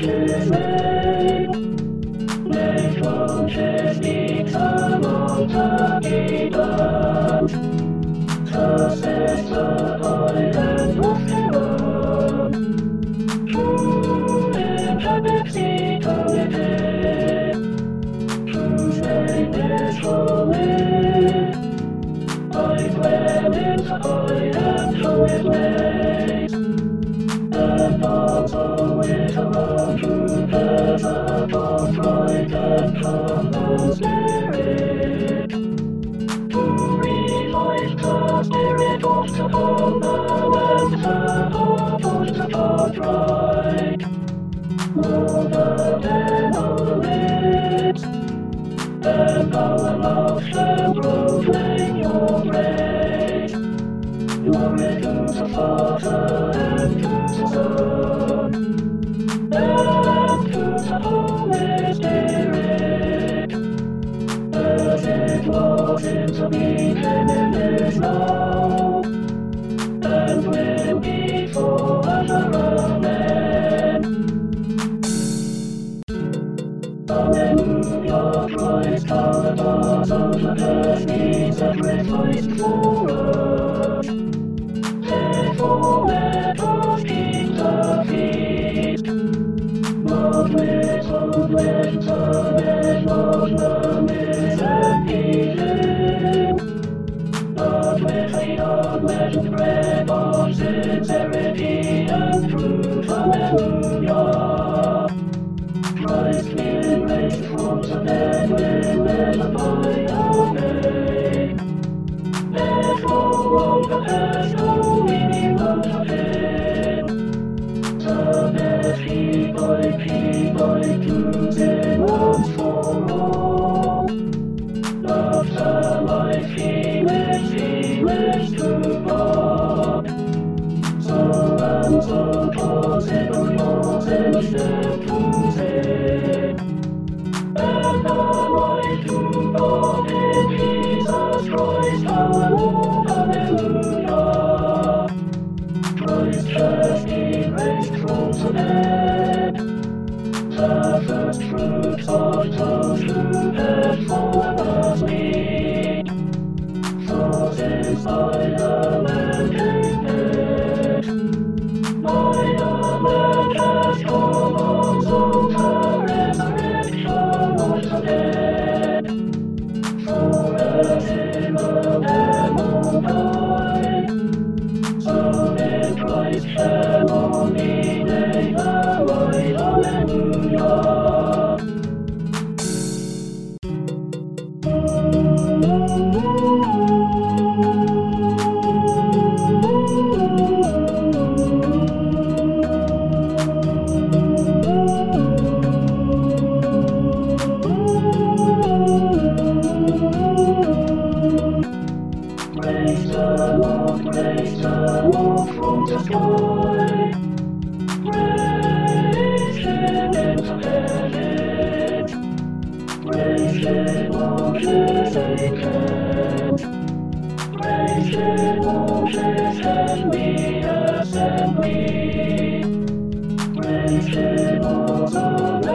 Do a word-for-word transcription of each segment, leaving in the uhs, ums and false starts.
his name. Make launches speaks among the gibbons. Success the island of heaven. True intrepidity committed. Whose name is holy. I dwell in the island through his ways. And also with around you there's a forthright and common spirit. To revive the spirit of the humble and the heart of the forthright. Older than our lips, and our mouth shall proclaim your praise. Glory to the Father and to the Son, and to the Holy Spirit, as it was in the beginning, is now, and will be forever. Amen. Alleluia, Christ, our cause of the destiny sacrificed for us. Therefore let us keep the feast, not with unwed and not numbness and healing, but with the unleavened bread of sincerity and truth. Alleluia. Christ will raise from the dead, will never die. Amen. Therefore all the past we want of him. The best he might, he might lose it once for all. Love the life he lives, he lives to God. So and so possible yours instead to sin. And the life to God in Jesus Christ our Lord. Alleluia. Christ has been raised from the dead, the first fruits of those who had fallen asleep. For since by the man came death, by the man has come also the resurrection of the dead. For as in Adam all die, so in Christ shall all be made alive. Alleluia. Praise the Lord, praise the Lord from the sky. Praise him in the heavens. Praise him, all his angels. Praise him, all his heavenly assembly. Praise him, all the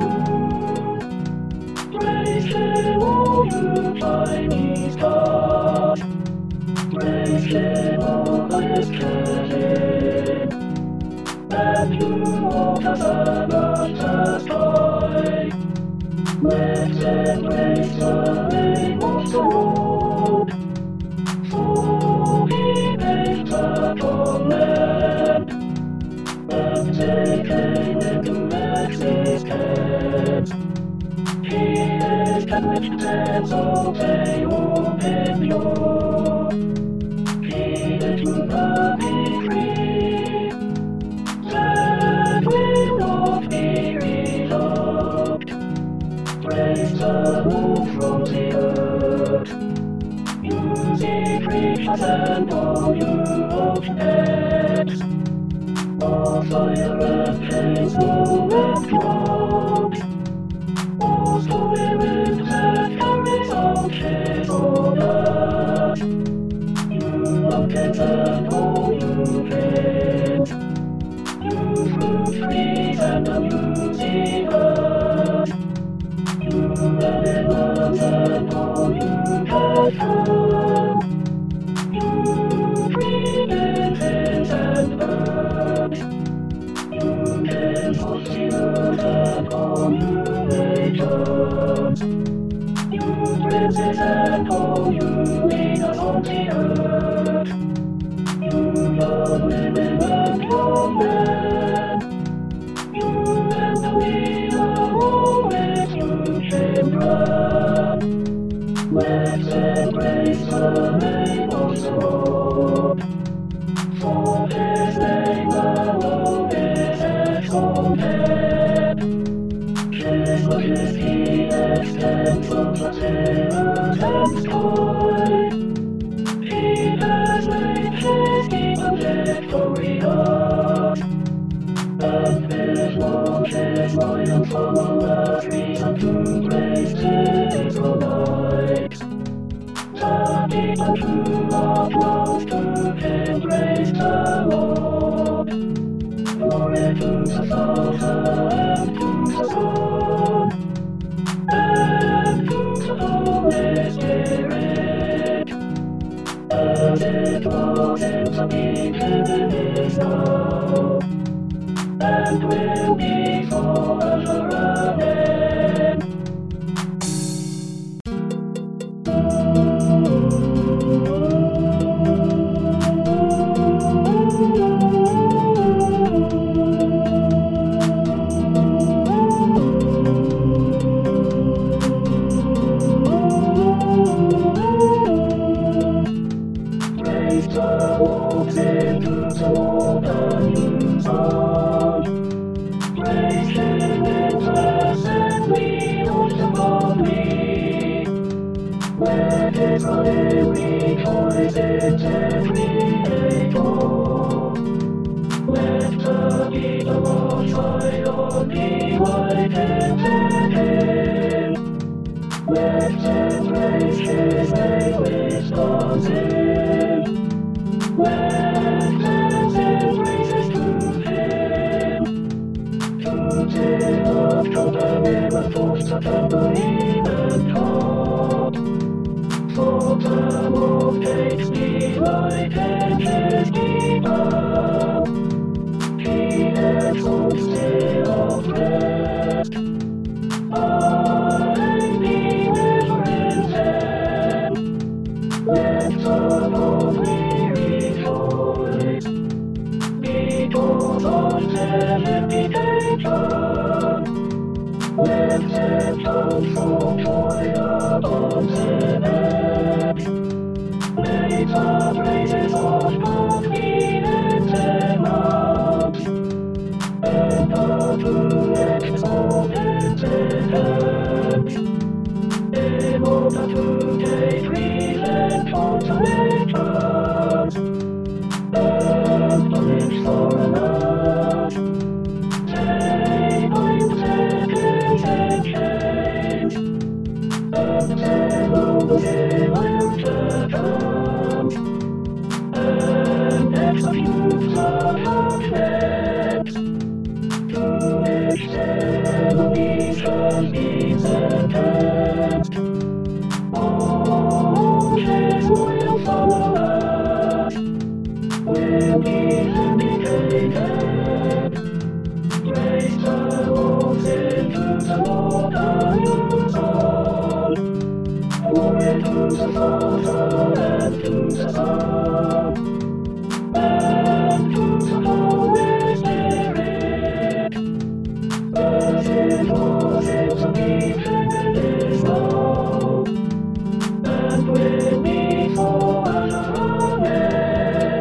and good. Praise him, all you tiny stars. Praise him, all his children, and you all the sun of the sky. Let them praise the name of the Lord, for he made the command, and they came into existence. He established them so they will be pure. He that will not be free, that will not be revoked. Praise the Lord from the earth. Music, creatures, and all you objects. All fire and pain, snow and clouds. All spirit that carries out his orders. Mountains and all you plains, you fruit trees and the new has come. You created heavens and earth. You can foresee and formulations. You princes and all you leaders on the earth. You young women and young men. You and the leader always you can run. Let's embrace the name of the Lord. For his name alone is exalted. His majesty extends from the terrors and sky. He has made his kingdom victorious. And his laws, his loyal followers, reason to praise his light. The people who are close to him praise the Lord. Glory to the Father and to the Son and to the Holy Spirit, as it was in the beginning, is now, and will be forever. Amen. Praise the Lord, sing to the Lord a new song. Praise him in the assembly of the godly. Let Israel rejoice in their Creator. Let the people of Zion delight in him. Let them praise his name with dancing. Let them sing praises to him. To the of trumpet and force the tambourine and harp. For the Lord takes delight in his kingdom. He exalts the oppressed. I be reverent them. Let the Lord rejoice, because of their vindication. Let them shout for joy upon their heads. May the praises of God be in their mouths, and the true exalted their hands. In order to take revenge on the nations, and punish foreigners. They bind their kings in chains, and their lords in iron chains, and execute the judgments, to which their enemies have been sentenced. All his loyal followers will be vindicated. Praise the Lord, sing to the Lord a new song. Glory to the Father and to the Son and to the Holy Spirit, as it was in the beginning, is now, and will be forever. Amen.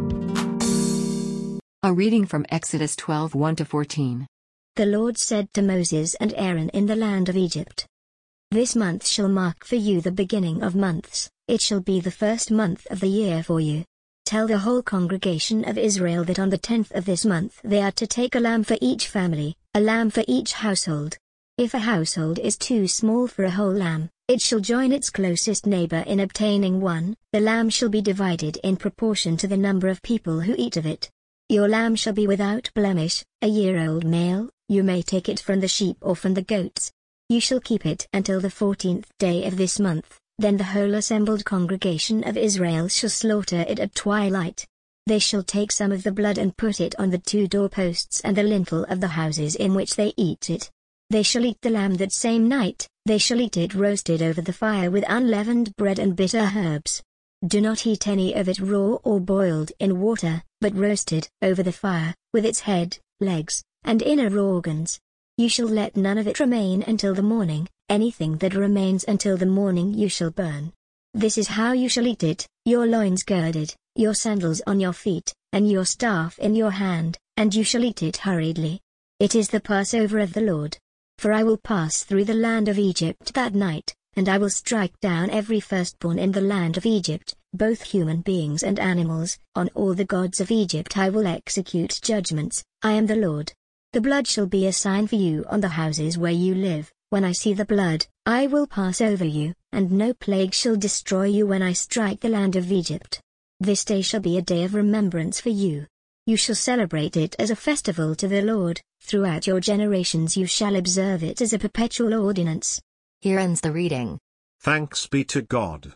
A reading from Exodus twelve one to fourteen. The Lord said to Moses and Aaron in the land of Egypt, This month shall mark for you the beginning of months, it shall be the first month of the year for you. Tell the whole congregation of Israel that on the tenth of this month they are to take a lamb for each family, a lamb for each household. If a household is too small for a whole lamb, it shall join its closest neighbor in obtaining one. The lamb shall be divided in proportion to the number of people who eat of it. Your lamb shall be without blemish, a year-old male. You may take it from the sheep or from the goats. You shall keep it until the fourteenth day of this month, Then the whole assembled congregation of Israel shall slaughter it at twilight. They shall take some of the blood and put it on the two doorposts and the lintel of the houses in which they eat it. They shall eat the lamb that same night, they shall eat it roasted over the fire with unleavened bread and bitter herbs. Do not eat any of it raw or boiled in water, but roasted over the fire, with its head, legs, and inner organs. You shall let none of it remain until the morning. Anything that remains until the morning you shall burn. This is how you shall eat it, your loins girded, your sandals on your feet, and your staff in your hand, and you shall eat it hurriedly. It is the Passover of the Lord. For I will pass through the land of Egypt that night, and I will strike down every firstborn in the land of Egypt, both human beings and animals. On all the gods of Egypt I will execute judgments. I am the Lord. The blood shall be a sign for you on the houses where you live. When I see the blood, I will pass over you, and no plague shall destroy you when I strike the land of Egypt. This day shall be a day of remembrance for you. You shall celebrate it as a festival to the Lord. Throughout your generations you shall observe it as a perpetual ordinance. Here ends the reading. Thanks be to God.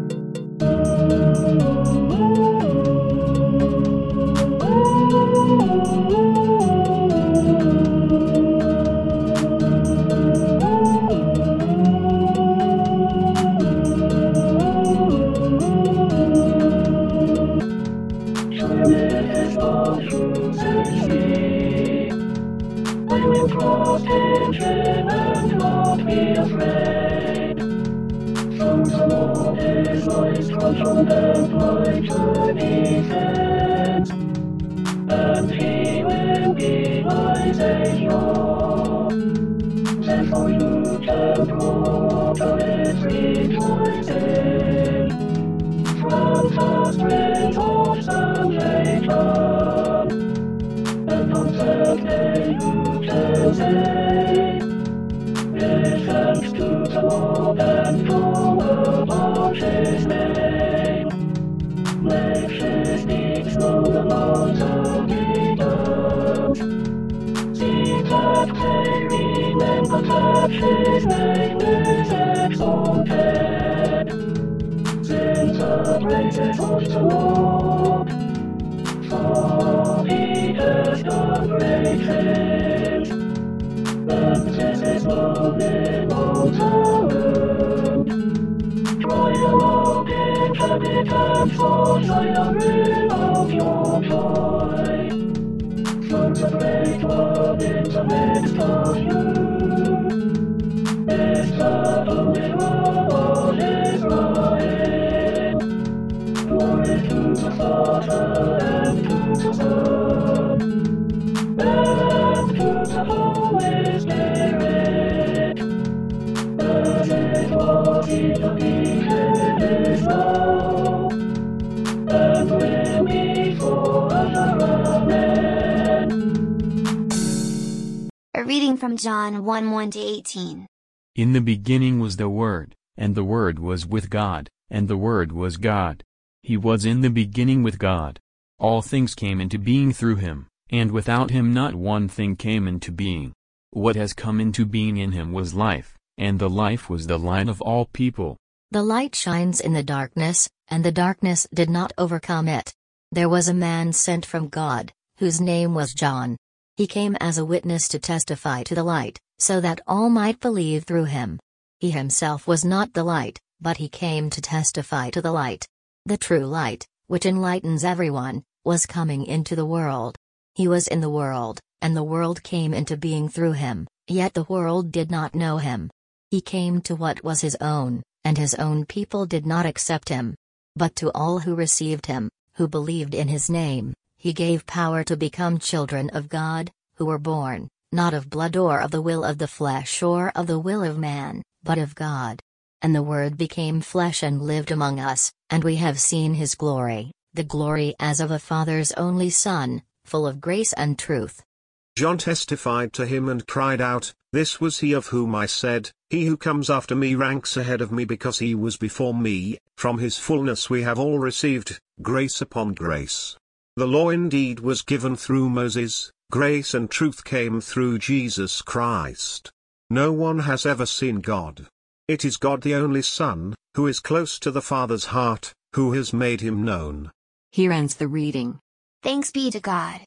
And he will be my Savior. Therefore you can water with rejoicing from the springs of salvation. And on that day you can say, give thanks to the Lord and call upon his name. Make his deeds known among the heathens. See that they remember that his name is exalted. Sing the praises of the Lord, for he has done great things, and this is known in all the earth. Cry aloud, inhabitants of Zion, of your joy. For the great one in the midst of you is the Holy One of Israel. Glory to the Father and to the Son and to the Holy Spirit, as it was in the beginning, is now, and will be forever. Amen. A reading from John one one to eighteen. In the beginning was the Word, and the Word was with God, and the Word was God. He was in the beginning with God. All things came into being through him, and without him not one thing came into being. What has come into being in him was life, and the life was the light of all people. The light shines in the darkness, and the darkness did not overcome it. There was a man sent from God, whose name was John. He came as a witness to testify to the light, so that all might believe through him. He himself was not the light, but he came to testify to the light. The true light, which enlightens everyone, was coming into the world. He was in the world, and the world came into being through him, yet the world did not know him. He came to what was his own, and his own people did not accept him. But to all who received him, who believed in his name, he gave power to become children of God, who were born, not of blood or of the will of the flesh or of the will of man, but of God. And the Word became flesh and lived among us, and we have seen his glory, the glory as of a Father's only Son, full of grace and truth. John testified to him and cried out, "This was he of whom I said, He who comes after me ranks ahead of me because he was before me. From his fullness we have all received, grace upon grace. The law indeed was given through Moses, grace and truth came through Jesus Christ. No one has ever seen God. It is God the only Son, who is close to the Father's heart, who has made him known. Here ends the reading. Thanks be to God.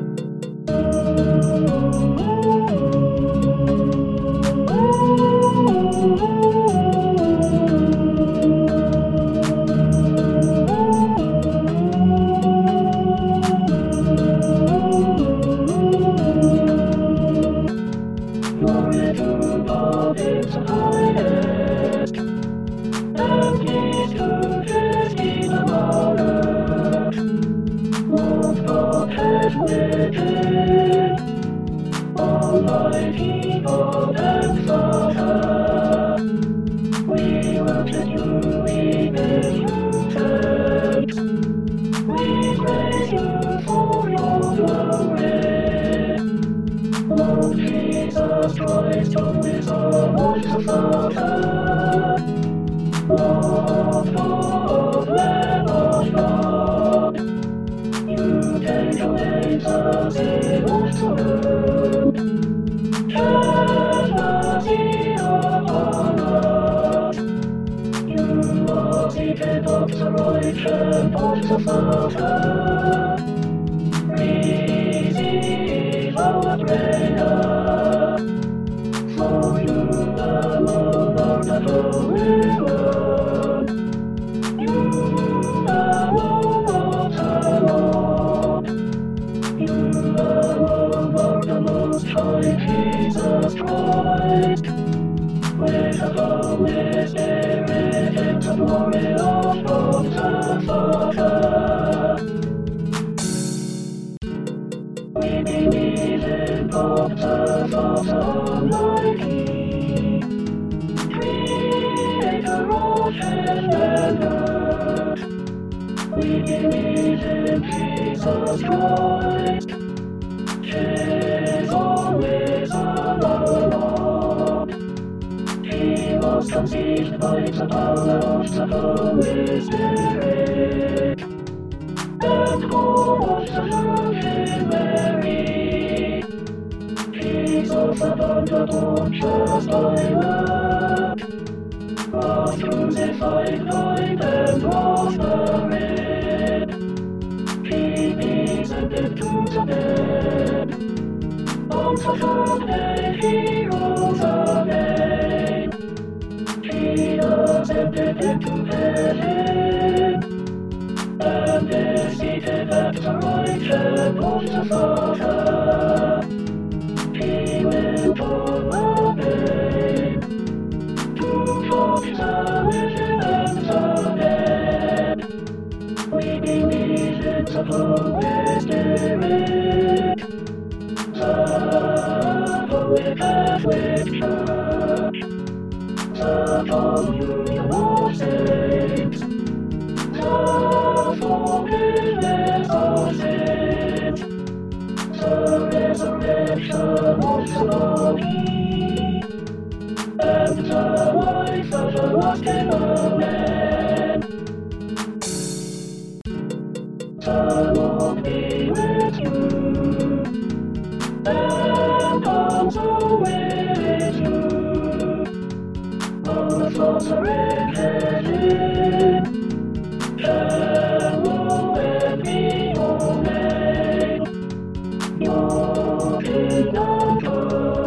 Glory to God in the highest, and peace to his kingdom on earth. Lord God has written, Almighty God and Father, we worship you, we give you thanks, we praise you for your glory. Lord Jesus Christ, who is our wonderful Father, Lord God, Lamb of God, you take away the sin of the world. Have mercy upon us. You are seated at the right hand of the Father. Receive our prayer, for you alone are the Holy One. You alone are the Lord. You alone are the Most High Jesus Christ. With the Holy Spirit in the glory of God the Father. We believe in God the Father Almighty, Creator of heaven and earth. We believe in Jesus Christ, His only Son, our Lord. He was conceived by the power of the Holy Spirit, and born of the Virgin Mary. He suffered under Pontius Pilate, was crucified, died, and was buried. He descended to the dead. On the third day he rose again. He ascended into heaven, and is seated at the right hand of the Father. He will come again to judge the living and the dead. We believe in the Holy Spirit, the Holy Catholic Church, the communion of saints, the forgiveness of sins, the resurrection of the body, and the life everlasting. Amen. The Lord be with you, and also with you. Our Father in heaven, hallowed be your name. Your kingdom come.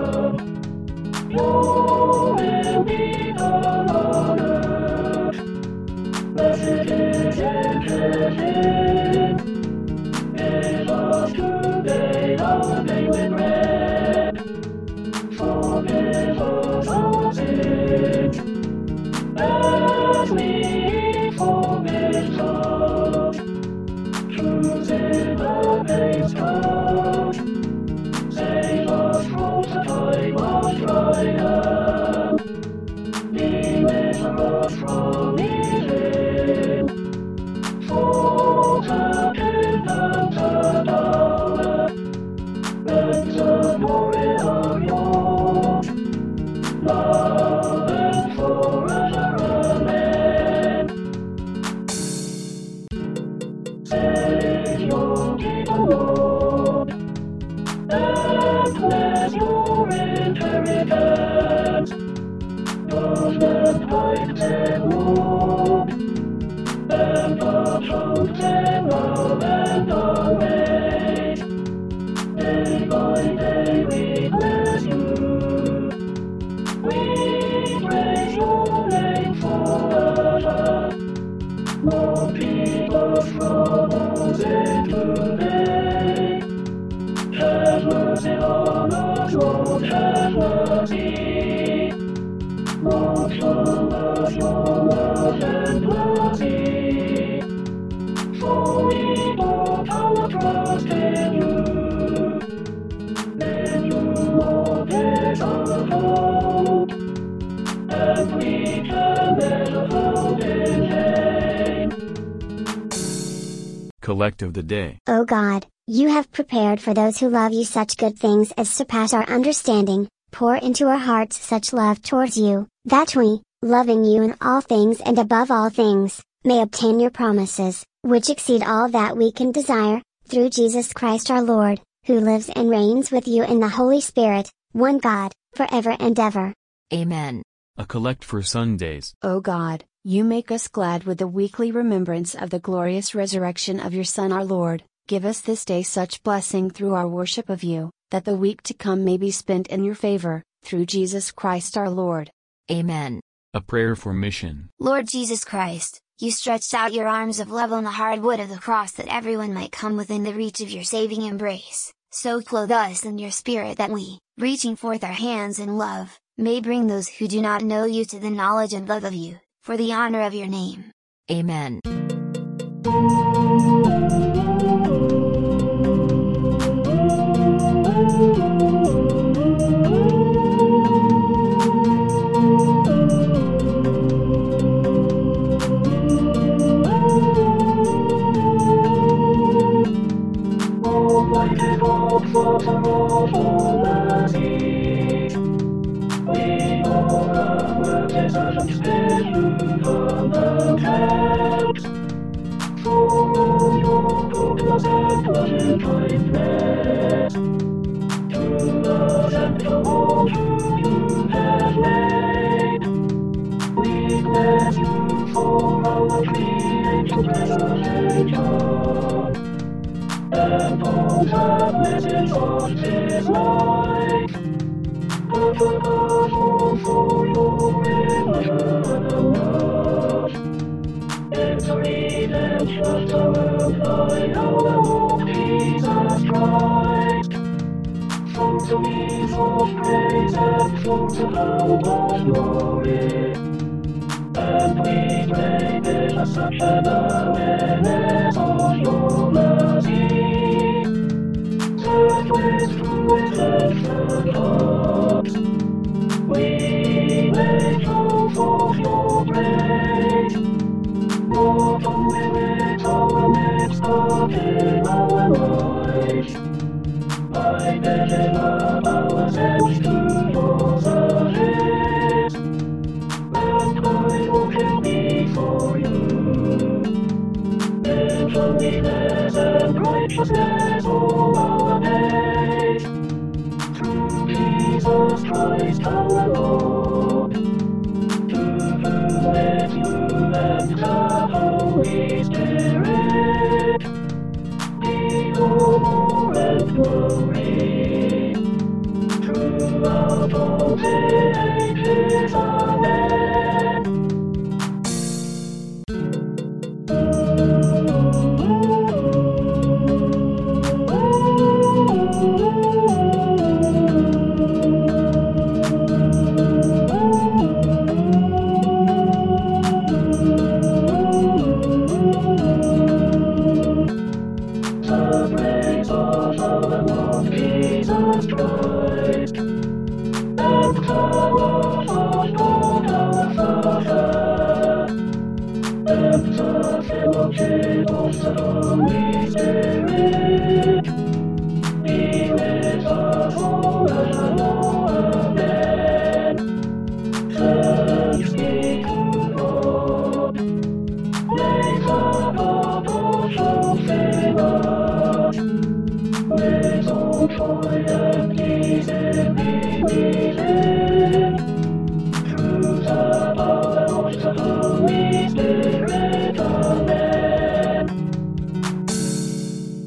Collect of the Day. O God, you have prepared for those who love you such good things as surpass our understanding. Pour into our hearts such love towards you, that we, loving you in all things and above all things, may obtain your promises, which exceed all that we can desire, through Jesus Christ our Lord, who lives and reigns with you in the Holy Spirit, one God, forever and ever. Amen. A Collect for Sundays. O God, you make us glad with the weekly remembrance of the glorious resurrection of your Son our Lord. Give us this day such blessing through our worship of you, that the week to come may be spent in your favor, through Jesus Christ our Lord. Amen. A Prayer for Mission. Lord Jesus Christ, you stretched out your arms of love on the hard wood of the cross that everyone might come within the reach of your saving embrace. So clothe us in your Spirit that we, reaching forth our hands in love, may bring those who do not know you to the knowledge and love of you, for the honor of your name. Amen. Almighty God, Father of all mercies, we all our words and still you come and help. For all your goodness and loving kindness, to us and to all whom you have made, we bless you for our created preservation, and all the blessings of this life, but above all for your eternal love, and the redemption of by our Lord Jesus Christ, from the means of praise and from the hope of glory, and we pray with such an awareness of your mercy, that with true and hearts, we may show forth your praise, not only with our lips but in our lives, by giving up ourselves to your service, and by walking before you, in holiness and righteousness all our days, through Jesus Christ our Lord, to whom with you and the Holy Spirit be honor and glory, throughout all the ages. Amen. The praise of our Lord Jesus Christ, and the love of God our Father, and the fellowship of the Holy Spirit,